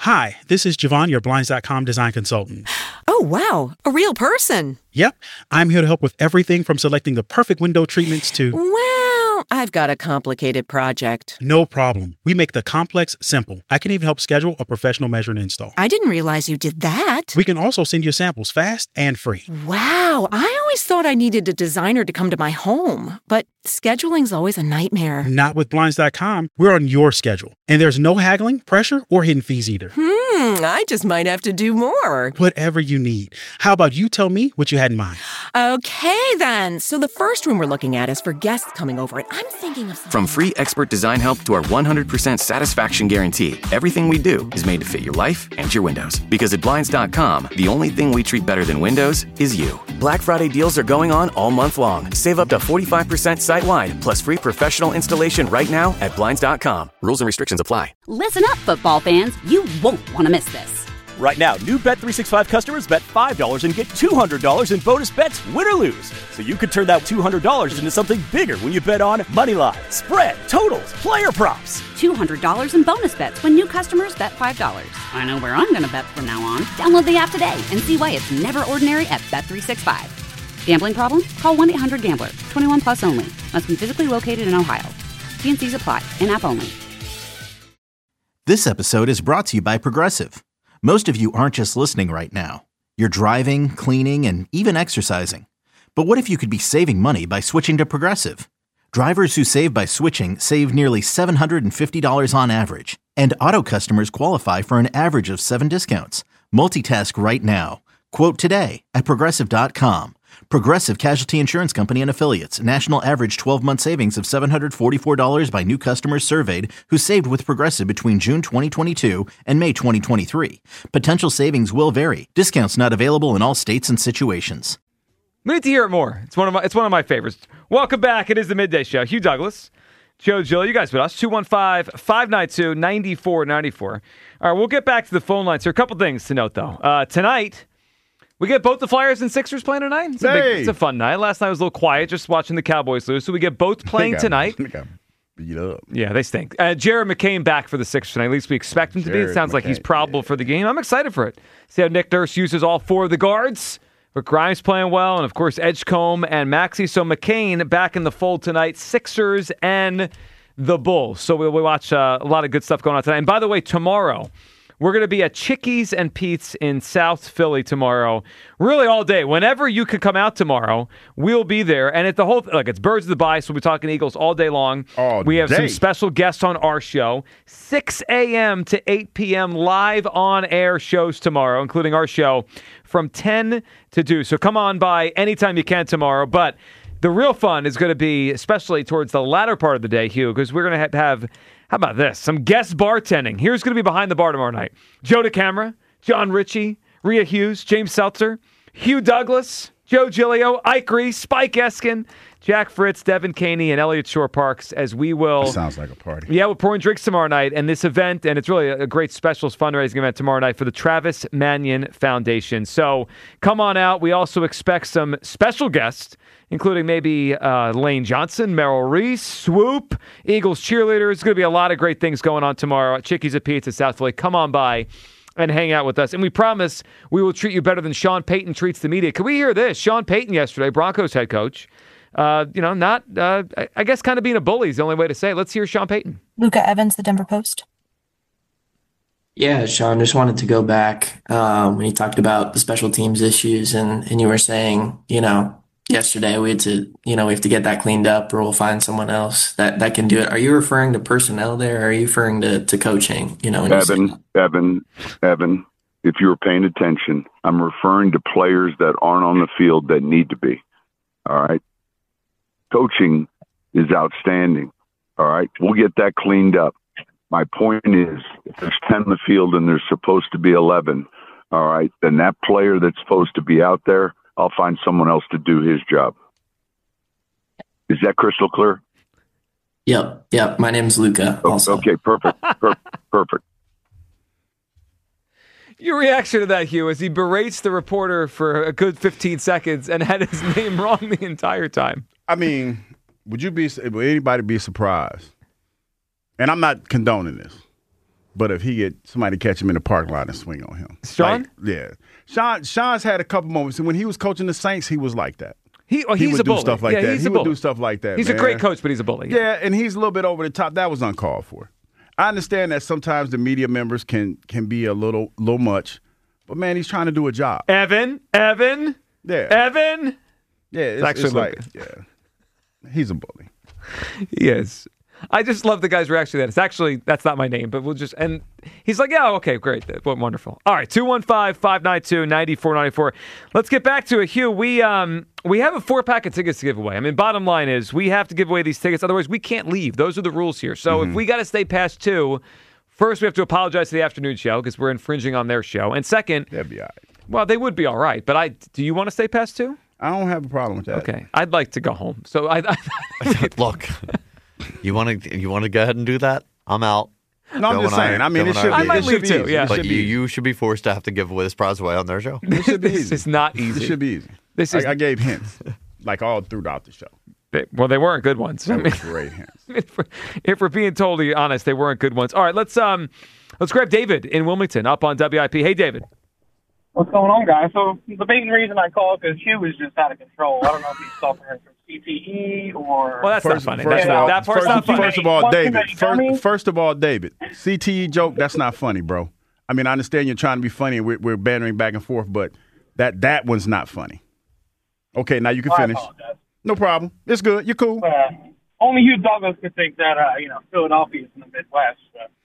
Hi, this is Javon, your Blinds.com design consultant. Oh, wow. A real person. Yep, I'm here to help with everything from selecting the perfect window treatments to... Well, I've got a complicated project. No problem. We make the complex simple. I can even help schedule a professional measure and install. I didn't realize you did that. We can also send you samples fast and free. Wow, I always thought I needed a designer to come to my home, but scheduling's always a nightmare. Not with Blinds.com. We're on your schedule. And there's no haggling, pressure, or hidden fees either. I just might have to do more. Whatever you need. How about you tell me what you had in mind? Okay, then. So the first room we're looking at is for guests coming over, and I'm thinking of something... From free expert design help to our 100% satisfaction guarantee, everything we do is made to fit your life and your windows. Because at Blinds.com, the only thing we treat better than windows is you. Black Friday deals are going on all month long. Save up to 45% site-wide, plus free professional installation right now at Blinds.com. Rules and restrictions apply. Listen up, football fans. You won't want to miss this. Right now, new Bet365 customers bet $5 and get $200 in bonus bets, win or lose. So you could turn that $200 into something bigger when you bet on moneyline, spread, totals, player props. $200 in bonus bets when new customers bet $5. I know where I'm going to bet from now on. Download the app today and see why it's never ordinary at Bet365. Gambling problem? Call 1-800-GAMBLER. 21 plus only. Must be physically located in Ohio. T&Cs apply. In-app only. This episode is brought to you by Progressive. Most of you aren't just listening right now. You're driving, cleaning, and even exercising. But what if you could be saving money by switching to Progressive? Drivers who save by switching save nearly $750 on average. And auto customers qualify for an average of 7 discounts. Multitask right now. Quote today at Progressive.com. Progressive Casualty Insurance Company and Affiliates. National average 12-month savings of $744 by new customers surveyed who saved with Progressive between June 2022 and May 2023. Potential savings will vary. Discounts not available in all states and situations. We need to hear it more. It's one of my favorites. Welcome back. It is the Midday Show. Hugh Douglas, Joe Gill, you guys with us. 215-592-9494. All right, we'll get back to the phone lines here. A couple things to note, though. Tonight... we get both the Flyers and Sixers playing tonight. It's a fun night. Last night was a little quiet, just watching the Cowboys lose. So we get both playing tonight. They got beat up. Yeah, they stink. Jared McCain back for the Sixers tonight. At least we expect him to be. It sounds like he's probable for the game. I'm excited for it. See how Nick Nurse uses all 4 of the guards. But Grimes playing well, and of course Edgecombe and Maxey. So McCain back in the fold tonight. Sixers and the Bulls. So we'll watch a lot of good stuff going on tonight. And by the way, tomorrow, we're going to be at Chickies and Pete's in South Philly tomorrow. Really all day. Whenever you can come out tomorrow, we'll be there. And it's Birds of the Bye, so we'll be talking Eagles all day long. We have some special guests on our show. 6 a.m. to 8 p.m. live on-air shows tomorrow, including our show from 10 to 2. So come on by anytime you can tomorrow. But the real fun is going to be, especially towards the latter part of the day, Hugh, because we're going to have how about this? Some guest bartending. Here's going to be behind the bar tomorrow night. Joe DeCamara, John Ritchie, Rhea Hughes, James Seltzer, Hugh Douglas, Joe Giglio, Ike Reese, Spike Eskin, Jack Fritz, Devin Caney, and Elliott Shore Parks, as we will... That sounds like a party. Yeah, we're pouring drinks tomorrow night, and this event, and it's really a great specials fundraising event tomorrow night for the Travis Manion Foundation. So come on out. We also expect some special guests, including maybe Lane Johnson, Merrill Reese, Swoop, Eagles cheerleaders. There's going to be a lot of great things going on tomorrow at Chickies at Pete's at South Philly. Come on by and hang out with us. And we promise we will treat you better than Sean Payton treats the media. Can we hear this? Sean Payton yesterday, Broncos head coach, I guess kind of being a bully is the only way to say it. Let's hear Sean Payton. Luca Evans, the Denver Post. Yeah, Sean, just wanted to go back when you talked about the special teams issues and you were saying, yesterday we have to get that cleaned up or we'll find someone else that can do it. Are you referring to personnel there or are you referring to coaching? Evan, if you were paying attention, I'm referring to players that aren't on the field that need to be. All right. Coaching is outstanding. All right. We'll get that cleaned up. My point is, if there's 10 in the field and there's supposed to be 11, all right, then that player that's supposed to be out there, I'll find someone else to do his job. Is that crystal clear? Yep. My name's Luca. Also. Okay, perfect. Perfect. Your reaction to that, Hugh, as he berates the reporter for a good 15 seconds and had his name wrong the entire time. I mean, would anybody be surprised? And I'm not condoning this. But if he get somebody catch him in the parking lot and swing on him. Sean? Sean's had a couple moments. And when he was coaching the Saints, he was like that. He's would a bully. do stuff like that. He would do stuff like that. He's a great coach, but he's a bully. Yeah, and he's a little bit over the top. That was uncalled for. I understand that sometimes the media members can be a little much, but man, he's trying to do a job. Evan. Yeah. Evan. Yeah, it's like, he's a bully. He is. I just love the guy's reaction to that. That's not my name, but and he's like, yeah, okay, great. Wonderful. All right, 215-592-9494. Let's get back to it. Hugh, we have a 4-pack of tickets to give away. I mean, bottom line is we have to give away these tickets. Otherwise, we can't leave. Those are the rules here. So if we got to stay past 2, first we have to apologize to the afternoon show because we're infringing on their show. And second, that'd be all right. Well, they would be all right. But do you want to stay past 2? I don't have a problem with that. Okay. I'd like to go home. So Look. You want to go ahead and do that? I'm out. No, I'm just saying. I mean, it should be. I might leave too. Yeah, but you should be forced to have to give away this prize away on their show. It should be easy. It's not easy. It should be easy. I gave hints, like all throughout the show. They weren't good ones. They were great hints. If we're being totally honest, they weren't good ones. All right, let's grab David in Wilmington up on WIP. Hey, David. What's going on, guys? So the main reason I called because Hugh was just out of control. I don't know if he's suffering from CTE or. Well, that's not funny. That part's not funny. First of all, David, CTE joke. That's not funny, bro. I mean, I understand you're trying to be funny. And we're bantering back and forth, but that one's not funny. Okay, now you can finish. No problem. It's good. You're cool. Only Hugh Douglas could think that Philadelphia's in the Midwest.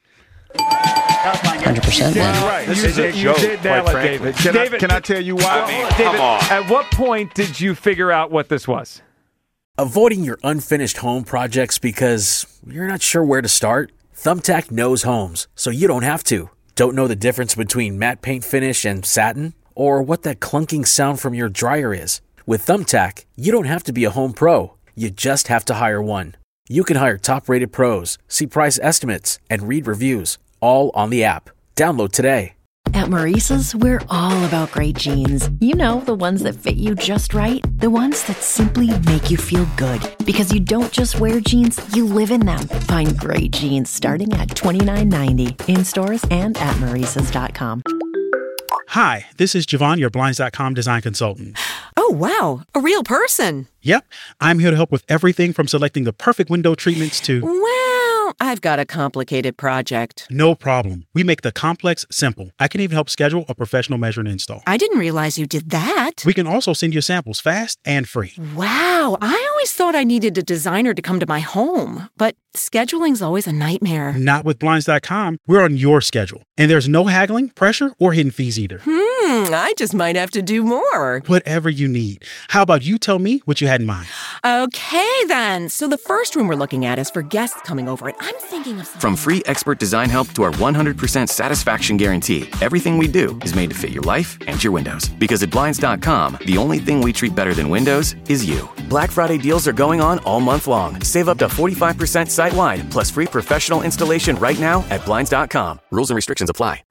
100%. You're right. You did nail it, David. Can I tell you why? David, at what point did you figure out what this was? Avoiding your unfinished home projects because you're not sure where to start? Thumbtack knows homes, so you don't have to. Don't know the difference between matte paint finish and satin? Or what that clunking sound from your dryer is? With Thumbtack, you don't have to be a home pro. You just have to hire one. You can hire top-rated pros, see price estimates, and read reviews, all on the app. Download today. At Maurice's, we're all about great jeans. You know, the ones that fit you just right. The ones that simply make you feel good. Because you don't just wear jeans, you live in them. Find great jeans starting at $29.90 in stores and at Maurice's.com. Hi, this is Javon, your Blinds.com design consultant. Oh, wow. A real person. Yep. I'm here to help with everything from selecting the perfect window treatments to... Well, I've got a complicated project. No problem. We make the complex simple. I can even help schedule a professional measure and install. I didn't realize you did that. We can also send you samples fast and free. Wow. I always thought I needed a designer to come to my home, but scheduling's always a nightmare. Not with Blinds.com. We're on your schedule. And there's no haggling, pressure, or hidden fees either. I just might have to do more. Whatever you need. How about you tell me what you had in mind? Okay, then. So the first room we're looking at is for guests coming over, and I'm thinking of something. From free expert design help to our 100% satisfaction guarantee, everything we do is made to fit your life and your windows. Because at Blinds.com, the only thing we treat better than windows is you. Black Friday deals are going on all month long. Save up to 45% site-wide, plus free professional installation right now at Blinds.com. Rules and restrictions apply.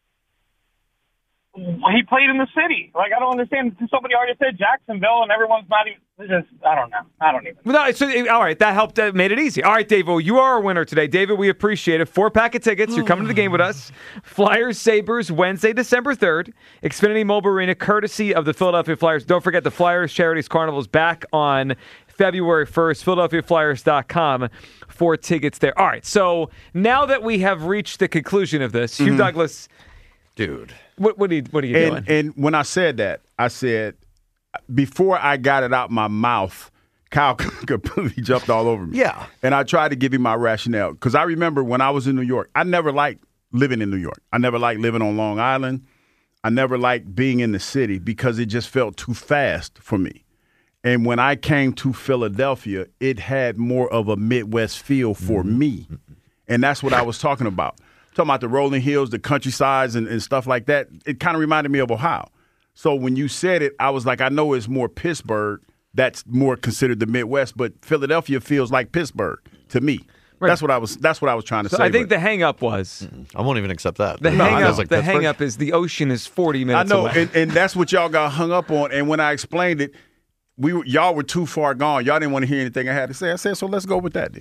He played in the city. Like, I don't understand. Somebody already said Jacksonville, and everyone's not even. I don't know. I don't even. No, so, all right, that helped. That made it easy. All right, Dave, well, you are our winner today. David, we appreciate it. 4-pack of tickets. You're coming to the game with us. Flyers Sabres, Wednesday, December 3rd. Xfinity Mobile Arena, courtesy of the Philadelphia Flyers. Don't forget the Flyers Charities Carnival is back on February 1st. PhiladelphiaFlyers.com for tickets there. All right, so now that we have reached the conclusion of this, Hugh Douglas. Dude. What are you doing? And when I said that, I said, before I got it out my mouth, Kyle completely jumped all over me. Yeah. And I tried to give him my rationale. Because I remember when I was in New York, I never liked living in New York. I never liked living on Long Island. I never liked being in the city because it just felt too fast for me. And when I came to Philadelphia, it had more of a Midwest feel for me. And that's what I was talking about. Talking about the rolling hills, the countrysides, and stuff like that. It kind of reminded me of Ohio. So when you said it, I was like, I know it's more Pittsburgh. That's more considered the Midwest, but Philadelphia feels like Pittsburgh to me. Right. That's what I was trying to say. I think the hang-up was. I won't even accept that. The hang-up is the ocean is 40 minutes away. I know, and that's what y'all got hung up on. And when I explained it, y'all were too far gone. Y'all didn't want to hear anything I had to say. I said, so let's go with that then.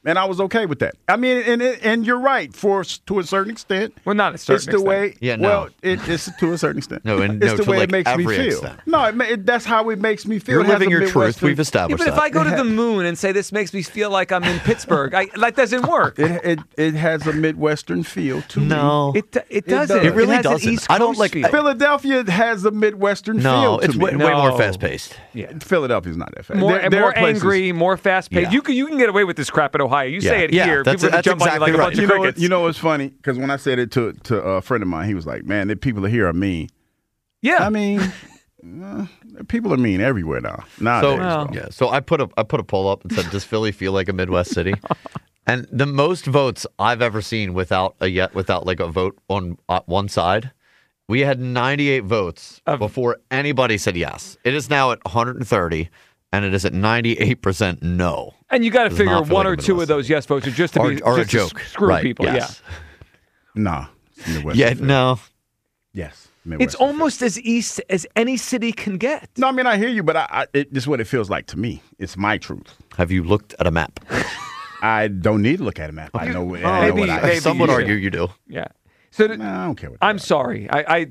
And I was okay with that. I mean, and you're right to a certain extent. Well, not a certain extent. It's the way. Yeah, no. Well, it's to a certain extent. It's the way like it makes me every feel. extent. No, that's how it makes me feel. You're living your truth. We've Yeah, established but if I go to the moon and say this makes me feel like I'm in Pittsburgh, that doesn't work. It has a Midwestern feel to me. No, it doesn't. It really has an doesn't. East I don't Coast like feel. Philadelphia has a Midwestern feel No, to it's me. way more fast paced. Yeah, Philadelphia's not that fast. more There are places- angry, more fast paced. Yeah. You can get away with this crap at Ohio. You say it here, that's people are jump on you like exactly a bunch of crickets. You know what's funny? Because when I said it to a friend of mine, he was like, "Man, the people here are mean." Yeah, I mean, people are mean everywhere now. Nowadays, So I put a poll up and said, "Does Philly feel like a Midwest city?" And the most votes I've ever seen without like a vote on one side, we had 98 votes before anybody said yes. It is now at 130. And it is at 98% no. And you got to Does figure not feel one like or a two of Midwest those yes votes are just to be or just a joke. to screw Right, people. yes. Nah. Midwest Yeah, feel. no. Yes. It's almost as east as any city can get. No, I mean, I hear you, but this is what it feels like to me. It's my truth. Have you looked at a map? I don't need to look at a map. I know what I Some would argue you do. Yeah. So I don't care what I'm sorry.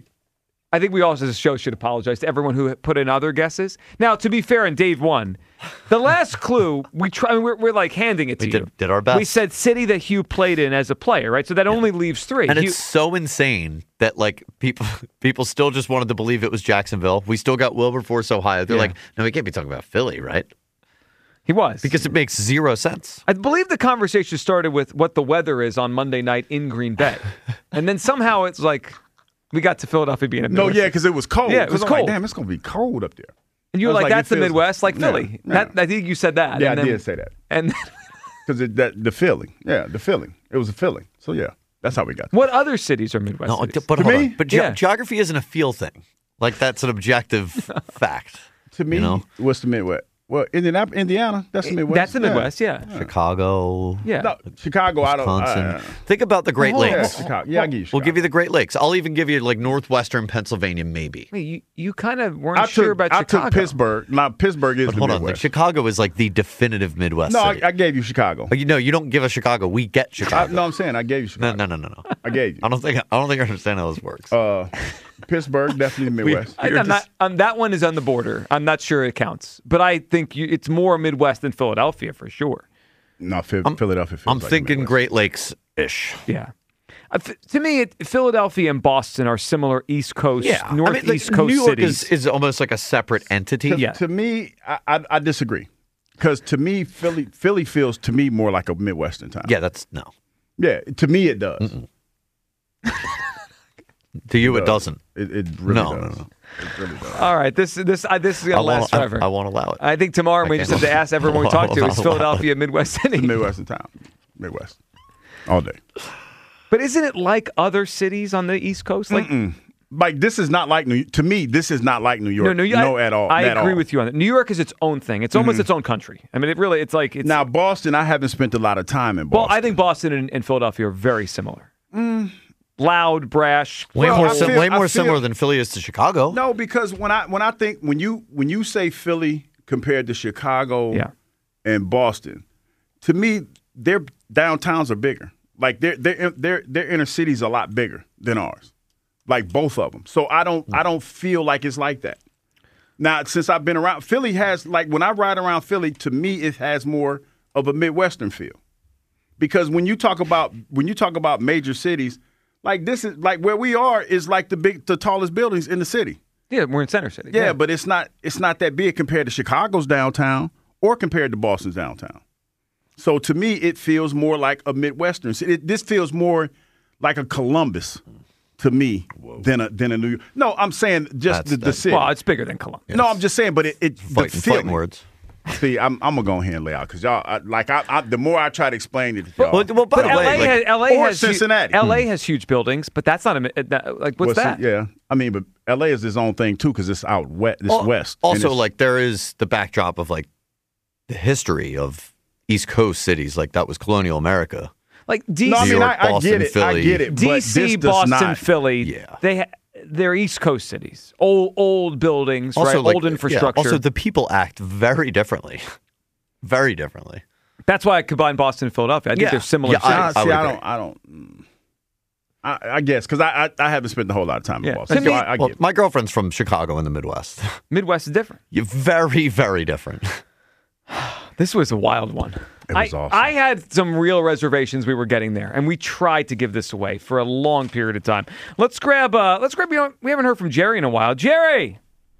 I think we also as a show should apologize to everyone who put in other guesses. Now, to be fair, and Dave won. The last clue we're like handing it to you. Did our best. We said city that Hugh played in as a player, right? So that only leaves 3. And it's so insane that like people still just wanted to believe it was Jacksonville. We still got Wilberforce, Ohio. They're like, no, we can't be talking about Philly, right? He was. Because it makes zero sense. I believe the conversation started with what the weather is on Monday night in Green Bay. And then somehow it's like we got to Philadelphia being a No, Midwest. yeah, because it was cold. Yeah, it was I'm cold. Like, damn, it's going to be cold up there. And you were I was like, that's the it feels- Midwest, like Yeah, Philly. yeah. I think you said that. Yeah, and I then, did say that. And Because the feeling. Yeah, the feeling. It was a feeling. So, yeah, that's how we got there. what other cities are Midwest No, cities? but To hold me? on. But geography isn't a feel thing. Like that's an objective fact. To me, what's the Midwest? Well, Indiana, that's the Midwest. That's the Midwest, yeah. Chicago. Yeah. No, Chicago, Wisconsin. Think about the Great Lakes. Yeah, Chicago. Yeah, I give you Chicago. We'll give you the Great Lakes. I'll even give you like northwestern Pennsylvania, maybe. Wait, you kind of weren't sure about I Chicago. took Pittsburgh. Now, Pittsburgh is But the hold on, like, Midwest. Chicago is like the definitive Midwest No, city. I gave you Chicago. But you don't give us Chicago. We get Chicago. No, I'm saying I gave you Chicago. No. I gave you. I don't think I understand how this works. Pittsburgh, definitely the Midwest. That one is on the border. I'm not sure it counts, but I think it's more Midwest than Philadelphia for sure. No, Philadelphia. I'm thinking Great Lakes ish. Yeah. To me, Philadelphia and Boston are similar East Coast, Northeast Coast New York cities. is almost like a separate entity. To me, I disagree. Because to me, Philly feels to me more like a Midwestern town. Yeah, that's no. Yeah, to me it does. To you, it doesn't. It really No, does. no. It really does. All right, this is going to last forever. I won't allow it. I think tomorrow we I just can't. have to ask everyone we talk to, is I'll allow Philadelphia a Midwest city? It's a Midwestern town. Midwest. All day. But isn't it like other cities on the East Coast? Like, Like, this is not like to me, this is not like New York. No, at all. I at agree all. with you on that. New York is its own thing. It's almost its own country. I mean, it's Now, Boston, I haven't spent a lot of time in Boston. Well, I think Boston and Philadelphia are very similar. Loud, brash. Way Well, more similar than Philly is to Chicago. No, because when I think when you say Philly compared to Chicago and Boston, to me their downtowns are bigger. Like their inner cities are a lot bigger than ours. Like both of them. So I don't feel like it's like that. Now, since I've been around, Philly has, like, when I ride around Philly, to me it has more of a Midwestern feel. Because when you talk about major cities, like this is like where we are is like the tallest buildings in the city. Yeah, we're in Center City. Yeah, but it's not that big compared to Chicago's downtown or compared to Boston's downtown. So to me, it feels more like a Midwestern city. This feels more like a Columbus to me than a New York. No, I'm saying just the city. Well, it's bigger than Columbus. No, I'm just saying, but the feeling. Fighting words. See, I'm gonna go ahead and lay out because y'all the more I try to explain it, to y'all, Well, by the way, LA or has Cincinnati. LA has huge buildings, but that's not like what's that? Yeah, I mean, but LA is its own thing too because it's out west. It's west. Also, like there is the backdrop of like the history of East Coast cities. Like that was colonial America. Like DC, No, I mean, New York, I Boston, get it. Philly. I get it. But this DC, does Boston, not. Philly. Yeah, they're East Coast cities. Old buildings, Also, right? like, Old infrastructure. Also, the people act very differently. Very differently. That's why I combine Boston and Philadelphia. I think they're similar. I guess because I haven't spent a whole lot of time in Boston. So I get it. My girlfriend's from Chicago in the Midwest. Midwest is different. You're very, very different. This was a wild one. It was awesome. I had some real reservations we were getting there, and we tried to give this away for a long period of time. Let's grab. We haven't heard from Jerry in a while. Jerry.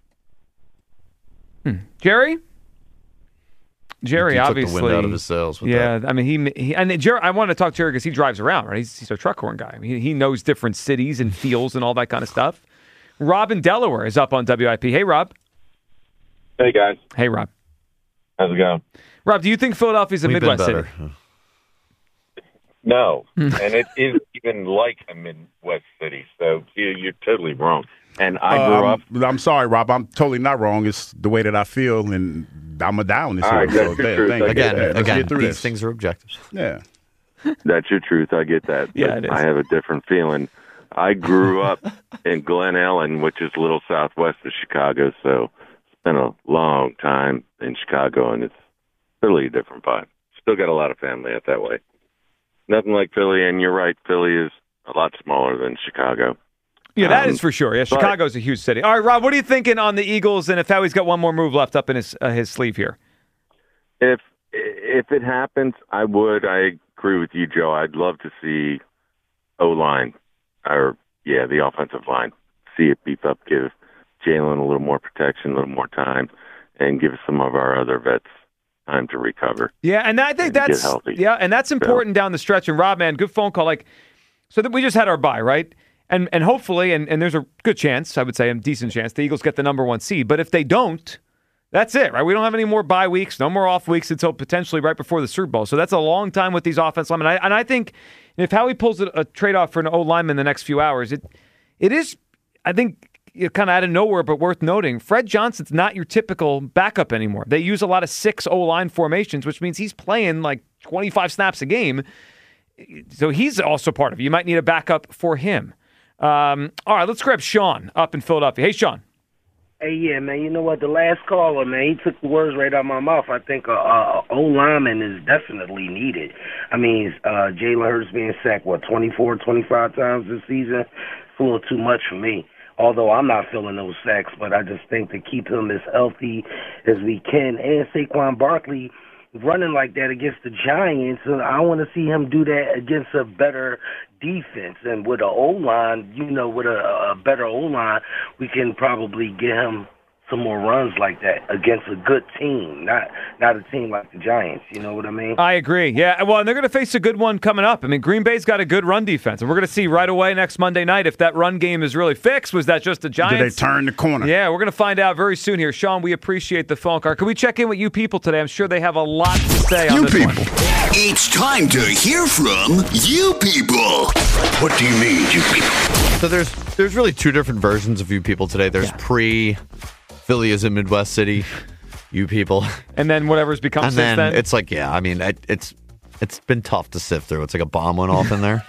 Jerry, obviously took the wind out of his sails with that. I mean, he and Jerry. I wanted to talk to Jerry because he drives around, right? He's a truck horn guy. I mean, he knows different cities and feels and all that kind of stuff. Rob in Delaware is up on WIP. Hey, Rob. Hey, guys. Hey, Rob. How's it going? Rob, do you think Philadelphia's a Midwest city? No, and it isn't even like a Midwest city. So you're totally wrong. And I grew up. I'm sorry, Rob. I'm totally not wrong. It's the way that I feel, and I'm a down this All right, year. that's your truth. Again, these things are objective. Yeah. That's your truth. I get that. Yeah, but it is. I have a different feeling. I grew up in Glen Ellen, which is a little southwest of Chicago, so spent a long time in Chicago, and it's really a different vibe. Still got a lot of family out that way. Nothing like Philly, and you're right, Philly is a lot smaller than Chicago. Yeah, that is for sure. Yeah, Chicago's a huge city. All right, Rob, what are you thinking on the Eagles, and if Howie's got one more move left up in his sleeve here? If it happens, I would. I agree with you, Joe. I'd love to see O-line, the offensive line. See it beef up, give Jalen a little more protection, a little more time, and give some of our other vets time to recover. Yeah, and I think that's and that's important down the stretch. And Rob, man, good phone call. So that we just had our bye, right? And hopefully, and there's a good chance, I would say, a decent chance, the Eagles get the number 1 seed. But if they don't, that's it, right? We don't have any more bye weeks, no more off weeks until potentially right before the Super Bowl. So that's a long time with these offensive linemen. And I think if Howie pulls a trade-off for an O-lineman in the next few hours, it is, I think, kind of out of nowhere, but worth noting, Fred Johnson's not your typical backup anymore. They use a lot of 6 O-line formations, which means he's playing like 25 snaps a game. So he's also part of it. You might need a backup for him. All right, let's grab Sean up in Philadelphia. Hey, Sean. Hey, yeah, man. You know what? The last caller, man, he took the words right out of my mouth. I think O-lineman is definitely needed. I mean, Jalen Hurts being sacked, 24, 25 times this season? It's a little too much for me. Although I'm not feeling those sacks, but I just think to keep him as healthy as we can, and Saquon Barkley running like that against the Giants, I want to see him do that against a better defense. And with an O-line, with a better O-line, we can probably get him some more runs like that against a good team, not a team like the Giants. You know what I mean? I agree. Yeah, well, and they're going to face a good one coming up. I mean, Green Bay's got a good run defense, and we're going to see right away next Monday night if that run game is really fixed. Was that just the Giants? Did they turn the corner? Yeah, we're going to find out very soon here. Sean, we appreciate the phone call. Can we check in with you people today? I'm sure they have a lot to say on this one. It's time to hear from you people. What do you mean, you people? So there's really 2 different versions of you people today. There's Philly is a Midwest city, you people. And then whatever's become and since then? It's like, it's been tough to sift through. It's like a bomb went off in there.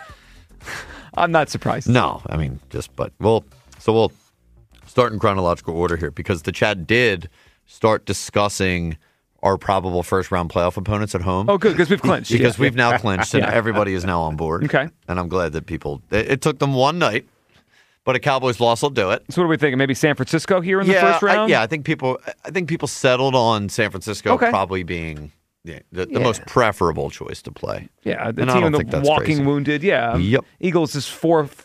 I'm not surprised. No, I mean, we'll start in chronological order here because the chat did start discussing our probable first-round playoff opponents at home. Oh, good, because we've clinched. Because we've now clinched, and everybody is now on board. Okay. And I'm glad that it took them one night. But a Cowboys loss will do it. So what are we thinking? Maybe San Francisco here in the first round? I think people settled on San Francisco probably being the most preferable choice to play. Yeah, the team the walking wounded. Yeah. Yep. Eagles is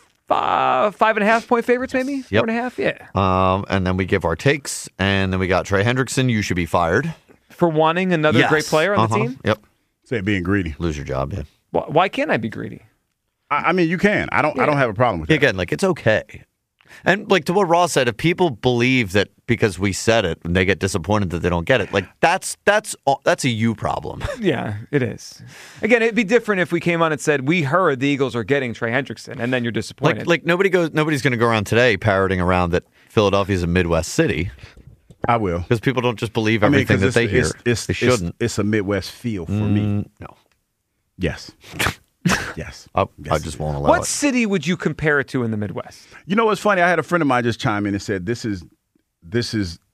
5.5 point favorites, maybe 4.5. Yeah. And then we give our takes, and then we got Trey Hendrickson. You should be fired for wanting another great player on the team. Yep. Say being greedy. Lose your job. Yeah. Why can't I be greedy? I mean, you can. I don't have a problem with that. Again, it's okay. And to what Ross said, if people believe that because we said it and they get disappointed that they don't get it, that's a you problem. Yeah, it is. Again, it'd be different if we came on and said we heard the Eagles are getting Trey Hendrickson, and then you're disappointed. Nobody's going to go around today parroting around that Philadelphia is a Midwest city. I will, because people don't just believe everything that they hear. They shouldn't. It's a Midwest feel for me. No. Yes. Yes. I just won't allow What it. city would you compare it to in the Midwest? You know what's funny? I had a friend of mine just chime in and said, this is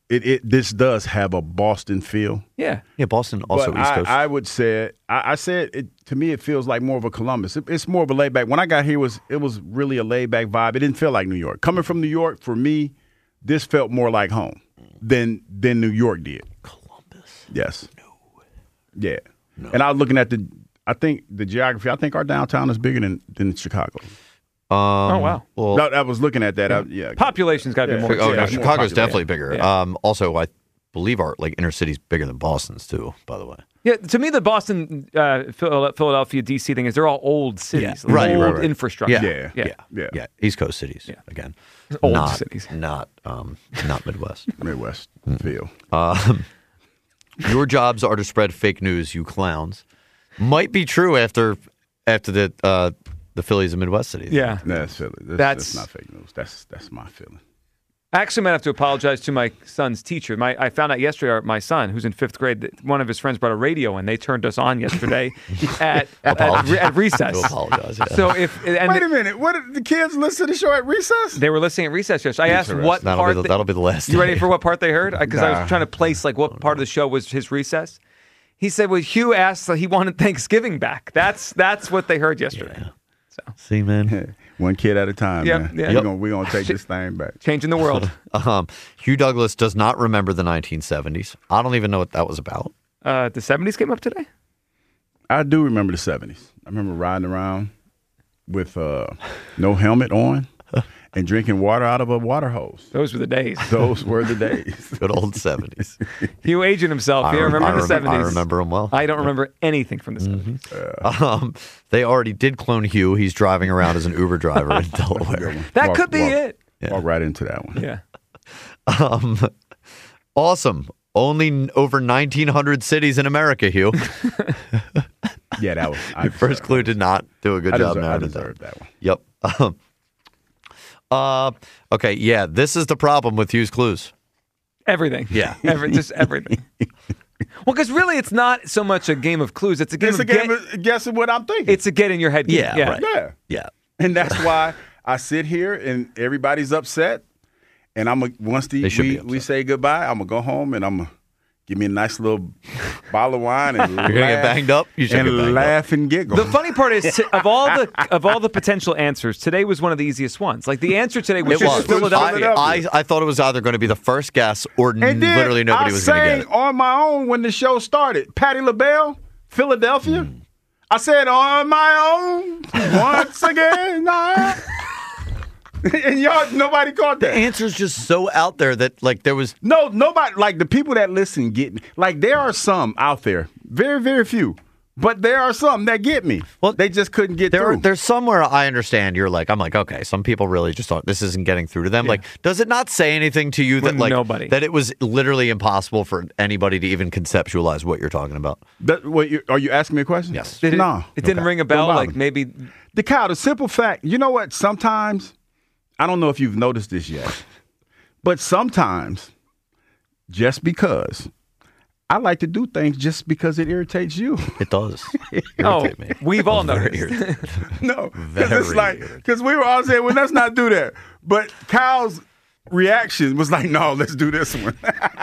this does have a Boston feel. Yeah. Yeah, Boston also But East Coast. I would say I said it to me. It feels like more of a Columbus. It's more of a laid back. When I got here, it was really a laid back vibe. It didn't feel like New York. Coming from New York, for me, this felt more like home than New York did. Columbus. Yes. No. Yeah. No. And I was looking at the geography. I think our downtown is bigger than Chicago. Oh, wow. Well, no, I was looking at that. Population's got to be more. Oh, no, Chicago's Chicago's definitely bigger. Yeah. Also, I believe our inner city's bigger than Boston's too. By the way. Yeah, to me, the Boston, Philadelphia, D.C. thing is they're all old cities, Yeah, right, old right. infrastructure. Yeah. East Coast cities. Yeah. Again, Old cities, not Midwest. Midwest feel. Your jobs are to spread fake news, you clowns. Might be true after the Phillies and Midwest cities. Yeah, that's Philly. That's not fake news. That's my feeling. I actually might have to apologize to my son's teacher. I found out yesterday, my son, who's in 5th grade, that one of his friends brought a radio and they turned us on yesterday at recess. I apologize. Yeah. So wait a minute, what did the kids listen to the show at recess? They were listening at recess yesterday. I asked what part. That'll be the last. You ready for what part they heard? Because I Nah. was trying to place what part of the show was his recess. He said, "Well, Hugh asked that he wanted Thanksgiving back." That's what they heard yesterday. Yeah. See, man. One kid at a time, Yep, man. yeah. We're gonna take this thing back. Changing the world. Hugh Douglas does not remember the 1970s. I don't even know what that was about. The 70s came up today? I do remember the 70s. I remember riding around with no helmet on and drinking water out of a water hose. Those were the days. Those were the days. Good old 70s. Hugh aging himself. You remember the 70s? I remember him well. I don't remember anything from the 70s. They already did clone Hugh. He's driving around as an Uber driver in Delaware. That could be it. Walk right into that one. Yeah. Awesome. Only over 1,900 cities in America, Hugh. Yeah, that was. Your first clue did not do a good job narrowing it down. I deserved that one. Yep. Okay, yeah, this is the problem with Hugh's clues. Everything. Yeah. Just everything. Well, because really it's not so much a game of clues. It's a game of guessing what I'm thinking. It's a get in your head game. Yeah, right. Yeah. Yeah. And that's why I sit here and everybody's upset. And once we say goodbye, I'm going to go home and I'm going to give me a nice little bottle of wine and You're going to get banged up? You should get banged laugh up. and giggle. The funny part is, of all the potential answers, today was one of the easiest ones. Like the answer today was just Philadelphia. I thought it was either going to be the first guess or literally nobody was going to get it. I sang on my own when the show started. Patti LaBelle, Philadelphia. I said on my own once again. And nobody caught that. The answer's just so out there that there was nobody, like the people that listen get me. Like there are some out there, very, very few, but there are some that get me. Well, they just couldn't get through. There's somewhere I understand I'm like, okay, some people really just thought this isn't getting through to them. Yeah. Does it not say anything to you that nobody, that it was literally impossible for anybody to even conceptualize what you're talking about? Are you asking me a question? Yes. It didn't ring a bell. Like maybe the simple fact. You know what? Sometimes. I don't know if you've noticed this yet, but sometimes just because I like to do things just because it irritates you. It does. Irritate me. We've all noticed. No, because we were all saying, well, let's not do that. But Kyle's reaction was like, no, let's do this one.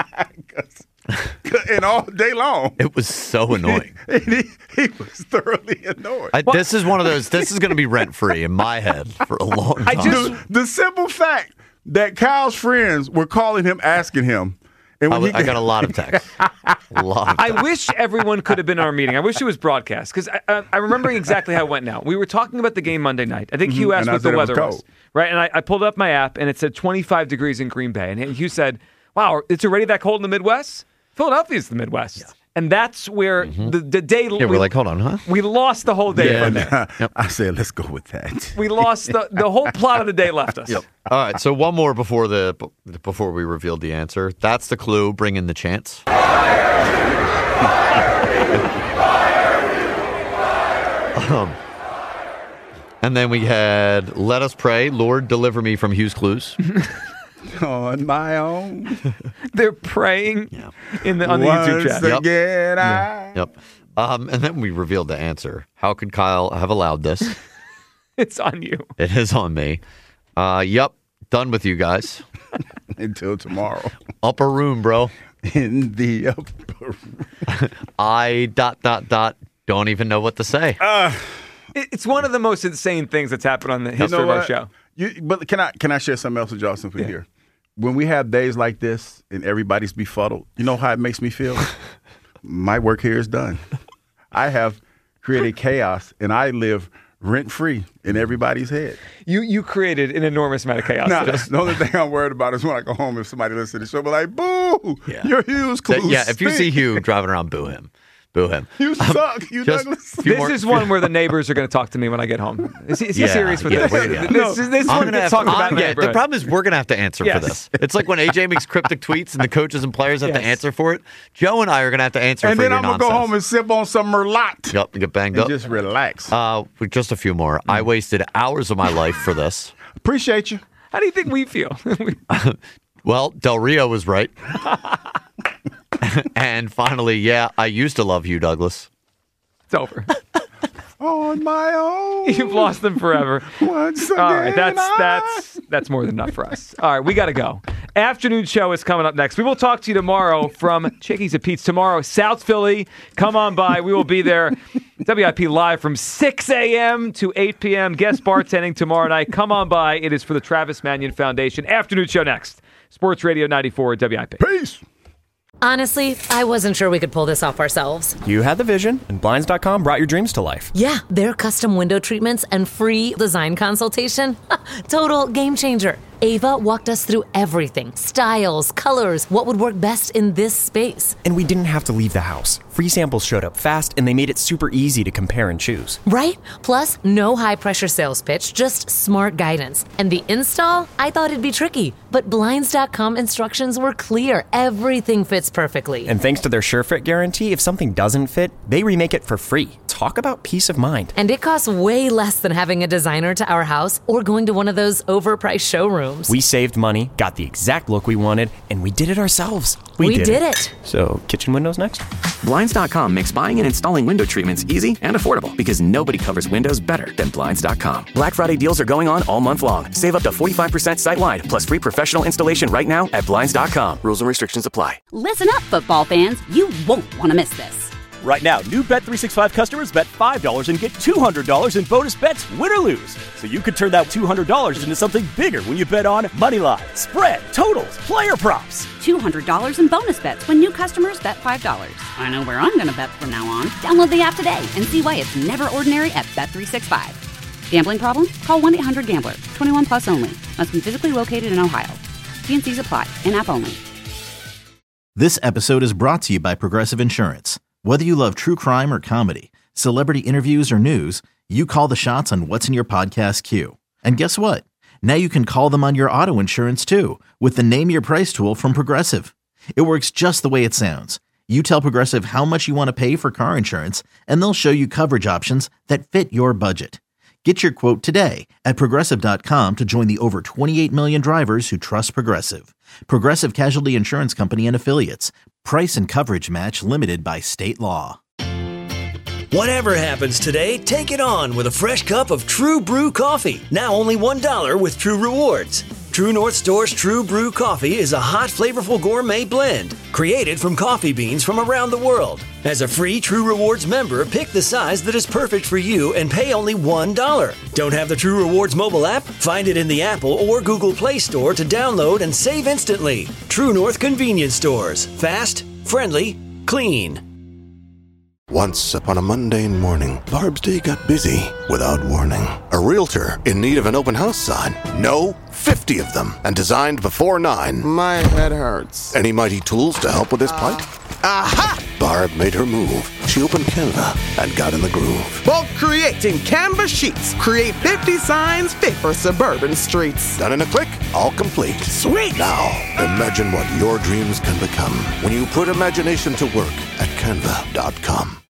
And all day long. It was so annoying. He was thoroughly annoyed. This is one of those, this is going to be rent-free in my head for a long time. The simple fact that Kyle's friends were calling him, asking him. And I got a lot of texts. I wish everyone could have been in our meeting. I wish it was broadcast because I'm remembering exactly how it went now. We were talking about the game Monday night. I think Hugh asked what the weather was. Right, and I pulled up my app and it said 25 degrees in Green Bay. And Hugh said, wow, it's already that cold in the Midwest? Philadelphia's the Midwest. Yeah. And that's where the day... Yeah, we're like, hold on, huh? We lost the whole day from there. Yep. I said, let's go with that. We lost the whole plot of the day left us. Yep. All right, so one more before we revealed the answer. That's the clue. Bring in the chants. And then we had, let us pray, Lord, deliver me from Hugh's clues. On my own. They're praying on the YouTube chat. Once again, Yep. And then we revealed the answer. How could Kyle have allowed this? It's on you. It is on me. Yep. Done with you guys. Until tomorrow. Upper room, bro. In the upper room. I ... don't even know what to say. It's one of the most insane things that's happened on the history of our show. But can I share something else with y'all since we're here? When we have days like this and everybody's befuddled, you know how it makes me feel? My work here is done. I have created chaos, and I live rent-free in everybody's head. You created an enormous amount of chaos. The only thing I'm worried about is when I go home, if somebody listens to the show, be like, boo, you're Hugh's clues. Yeah, if you see Hugh driving around, boo him. Boo him. You suck, Hugh Douglas. This is one where the neighbors are going to talk to me when I get home. Is he serious with this? This one gets talked about in the neighborhood. The problem is we're going to have to answer for this. It's like when AJ makes cryptic tweets and the coaches and players have to answer for it. Joe and I are going to have to answer for your nonsense. And then I'm going to go home and sip on some Merlot. Yep, get banged up. Just relax. With just a few more. I wasted hours of my life for this. Appreciate you. How do you think we feel? Well, Del Rio was right. And finally, I used to love Hugh Douglas. It's over. On my own. You've lost them forever. Once again. All right, that's more than enough for us. All right, we got to go. Afternoon show is coming up next. We will talk to you tomorrow from Chickies at Pete's. Tomorrow, South Philly. Come on by. We will be there. WIP live from 6 a.m. to 8 p.m. Guest bartending tomorrow night. Come on by. It is for the Travis Manion Foundation. Afternoon show next. Sports Radio 94 WIP. Peace. Honestly, I wasn't sure we could pull this off ourselves. You had the vision, and Blinds.com brought your dreams to life. Yeah, their custom window treatments and free design consultation. Total game changer. Ava walked us through everything. Styles, colors, what would work best in this space. And we didn't have to leave the house. Free samples showed up fast, and they made it super easy to compare and choose. Right? Plus, no high-pressure sales pitch, just smart guidance. And the install? I thought it'd be tricky. But Blinds.com instructions were clear. Everything fits perfectly. And thanks to their SureFit guarantee, if something doesn't fit, they remake it for free. Talk about peace of mind. And it costs way less than having a designer to our house or going to one of those overpriced showrooms. We saved money, got the exact look we wanted, and we did it ourselves. We did it. So, kitchen windows next? Blinds.com makes buying and installing window treatments easy and affordable because nobody covers windows better than Blinds.com. Black Friday deals are going on all month long. Save up to 45% site-wide, plus free professional installation right now at Blinds.com. Rules and restrictions apply. Listen up, football fans. You won't want to miss this. Right now, new Bet365 customers bet $5 and get $200 in bonus bets, win or lose. So you could turn that $200 into something bigger when you bet on moneyline, spread, totals, player props. $200 in bonus bets when new customers bet $5. I know where I'm going to bet from now on. Download the app today and see why it's never ordinary at Bet365. Gambling problem? Call 1-800-GAMBLER. 21 plus only. Must be physically located in Ohio. T&Cs apply. In-app only. This episode is brought to you by Progressive Insurance. Whether you love true crime or comedy, celebrity interviews or news, you call the shots on what's in your podcast queue. And guess what? Now you can call them on your auto insurance too with the Name Your Price tool from Progressive. It works just the way it sounds. You tell Progressive how much you want to pay for car insurance, and they'll show you coverage options that fit your budget. Get your quote today at Progressive.com to join the over 28 million drivers who trust Progressive. Progressive Casualty Insurance Company and Affiliates. Price and coverage match limited by state law. Whatever happens today, take it on with a fresh cup of True Brew coffee. Now only $1 with True Rewards. True North Store's True Brew coffee is a hot, flavorful gourmet blend created from coffee beans from around the world. As a free True Rewards member, pick the size that is perfect for you and pay only $1. Don't have the True Rewards mobile app? Find it in the Apple or Google Play Store to download and save instantly. True North Convenience Stores. Fast, friendly, clean. Once upon a mundane morning, Barb's day got busy without warning. A realtor in need of an open house sign. No, 50 of them, and designed before 9. My head hurts. Any mighty tools to help with his plight? Aha! Barb made her move. She opened Canva and got in the groove. Bulk creating Canva sheets. Create 50 signs fit for suburban streets. Done in a click, all complete. Sweet! Now, imagine what your dreams can become when you put imagination to work at Canva.com.